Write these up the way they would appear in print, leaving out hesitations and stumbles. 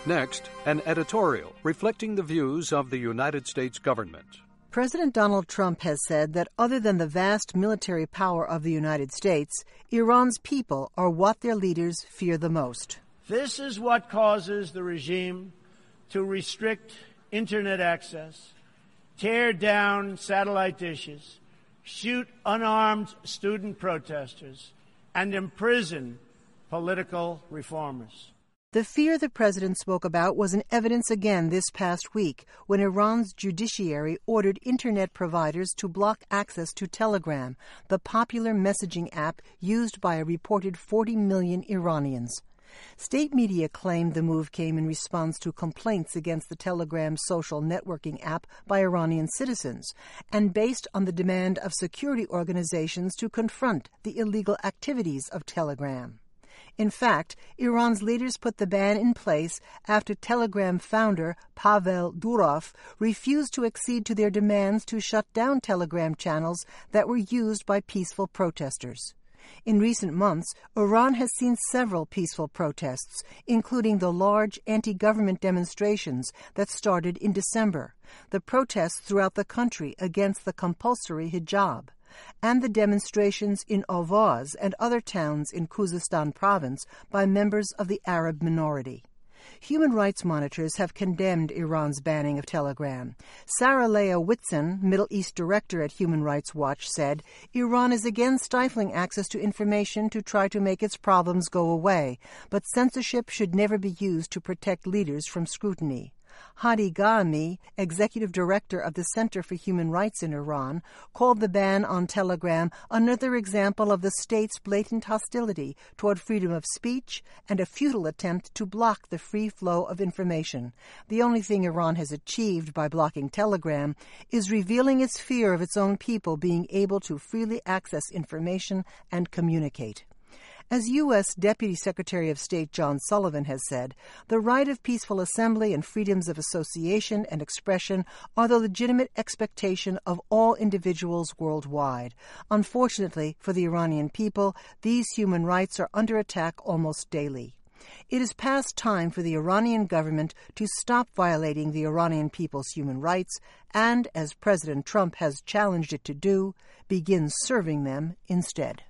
Next, an editorial reflecting the views of the United States government. President Donald Trump has said that other than the vast military power of the United States, Iran's people are what their leaders fear the most. This is what causes the regime to restrict Internet access, tear down satellite dishes, shoot unarmed student protesters, and imprison political reformers. The fear the president spoke about was in evidence again this past week when Iran's judiciary ordered Internet providers to block access to Telegram, the popular messaging app used by a reported 40 million Iranians. State media claimed the move came in response to complaints against the Telegram social networking app by Iranian citizens and based on the demand of security organizations to confront the illegal activities of Telegram. In fact, Iran's leaders put the ban in place after Telegram founder Pavel Durov refused to accede to their demands to shut down Telegram channels that were used by peaceful protesters. In recent months, Iran has seen several peaceful protests, including the large anti-government demonstrations that started in December, the protests throughout the country against the compulsory hijab, and the demonstrations in Ahvaz and other towns in Khuzestan province by members of the Arab minority. Human rights monitors have condemned Iran's banning of Telegram. Sarah Leah Whitson, Middle East director at Human Rights Watch, said, Iran is again stifling access to information to try to make its problems go away, but censorship should never be used to protect leaders from scrutiny. Hadi Ghami, executive director of the Center for Human Rights in Iran, called the ban on Telegram another example of the state's blatant hostility toward freedom of speech and a futile attempt to block the free flow of information. The only thing Iran has achieved by blocking Telegram is revealing its fear of its own people being able to freely access information and communicate. As U.S. Deputy Secretary of State John Sullivan has said, the right of peaceful assembly and freedoms of association and expression are the legitimate expectation of all individuals worldwide. Unfortunately for the Iranian people, these human rights are under attack almost daily. It is past time for the Iranian government to stop violating the Iranian people's human rights and, as President Trump has challenged it to do, begin serving them instead.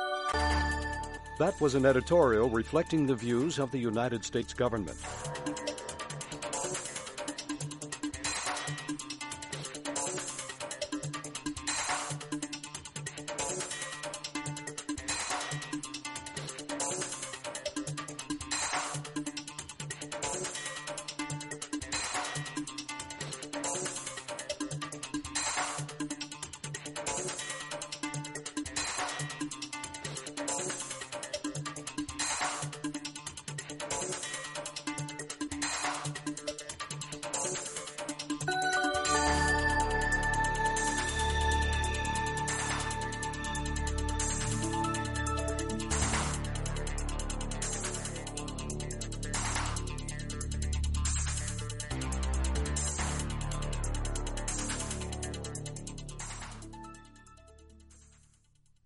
That was an editorial reflecting the views of the United States government.